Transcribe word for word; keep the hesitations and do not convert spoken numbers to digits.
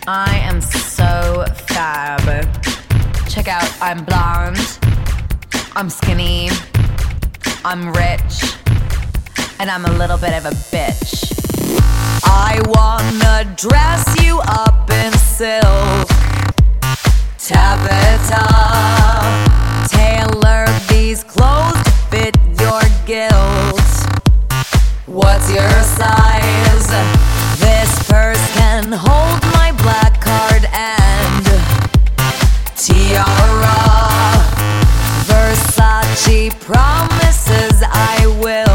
I am so fab. Check out, I'm blonde, I'm skinny, I'm rich, and I'm a little bit of a bitch. I wanna dress you up in silk, taffeta, tailor these clothes to fit your guilt. What's your size? This purse can hold my black card and tiara. Versace promises I will